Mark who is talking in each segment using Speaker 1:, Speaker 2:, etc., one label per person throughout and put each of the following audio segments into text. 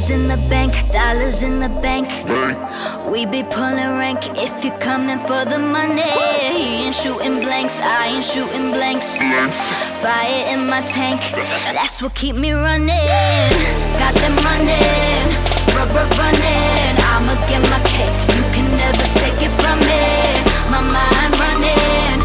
Speaker 1: Dollars in the bank, dollars in the bank. We be pulling rank if you're coming for the money. He ain't shooting blanks, I ain't shooting blanks. Fire in my tank, that's what keep me running. Got them running, running. I'ma get my cake, you can never take it from me. My mind running,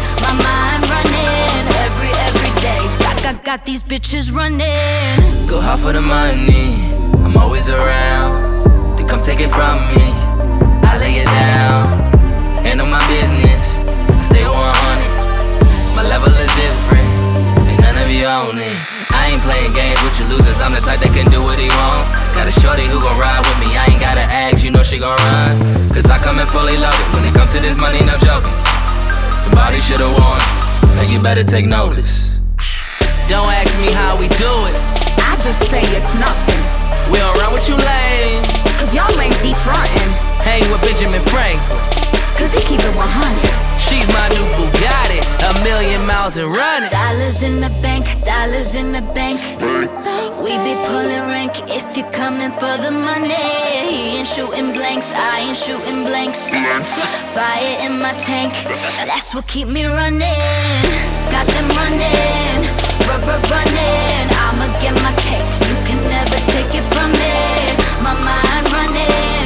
Speaker 1: every day. Got these bitches running.
Speaker 2: Go hard for the money, I'm always around. To come take it from me, I lay it down. Handle my business, I stay 100. My level is different, ain't none of you own it. I ain't playing games with you losers, I'm the type that can do what he want. Got a shorty who gon' ride with me, I ain't gotta ask, you know she gon' run. Cause I come in fully loaded, when it comes to this money, no joking. Somebody should've warned, now you better take notice. Don't ask me how we do it,
Speaker 3: I just say it's nothing.
Speaker 2: we don't run with you lanes.
Speaker 3: Cause y'all ain't be frontin'.
Speaker 2: Hang with Benjamin Franklin,
Speaker 3: Cause he keep it 100.
Speaker 2: she's my new Bugatti, 1,000,000 miles and running.
Speaker 1: Dollars in the bank, dollars in the bank. We be pulling rank if you're coming for the money. He ain't shooting blanks, I ain't shooting blanks. Fire in my tank, that's what keep me running. Got them running, running. I'ma get my cake, you can never take it from me. My mind running,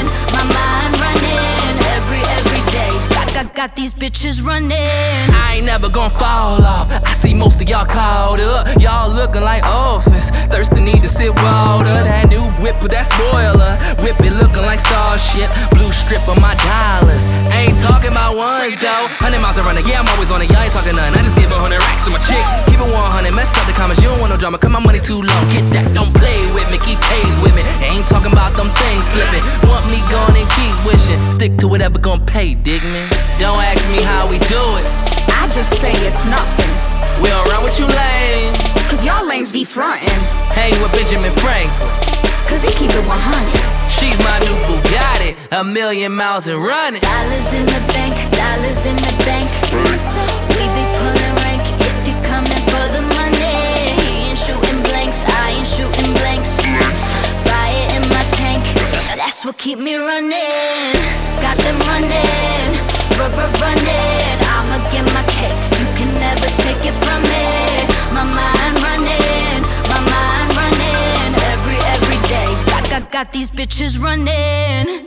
Speaker 1: every day. Got these bitches running.
Speaker 2: I ain't never gon' fall off, I see most of y'all caught up. Y'all looking like orphans, thirsty need to sip water. That new whip with that spoiler, whip it looking like Starship. Blue strip on my dollars, ain't talking about ones though. 100 miles a runner, yeah I'm always on it, y'all ain't talking nothing. I just give 100 racks to my chick, keep it 100, mess up the comments. You don't want no drama, cause my money too long. Get that, don't play with me, keep pays with me. Ain't talking about them things flipping. Want me gone and keep wishing, stick to whatever gon' pay, dig me. Don't ask me how we do it,
Speaker 3: I just say it's nothing.
Speaker 2: we don't run with you lanes.
Speaker 3: Cause y'all lames be frontin'.
Speaker 2: Hang with Benjamin Franklin,
Speaker 3: Cause he keep it 100.
Speaker 2: she's my new Bugatti, 1,000,000 miles and running.
Speaker 1: Dollars in the bank, dollars in the bank. We be pulling rank if you're coming for the money. He ain't shooting blanks, I ain't shooting blanks. Fire in my tank, that's what keep me running. Got them running, running. I'ma get my cake, you can never take it from me. My mind running, every day. Got these bitches running.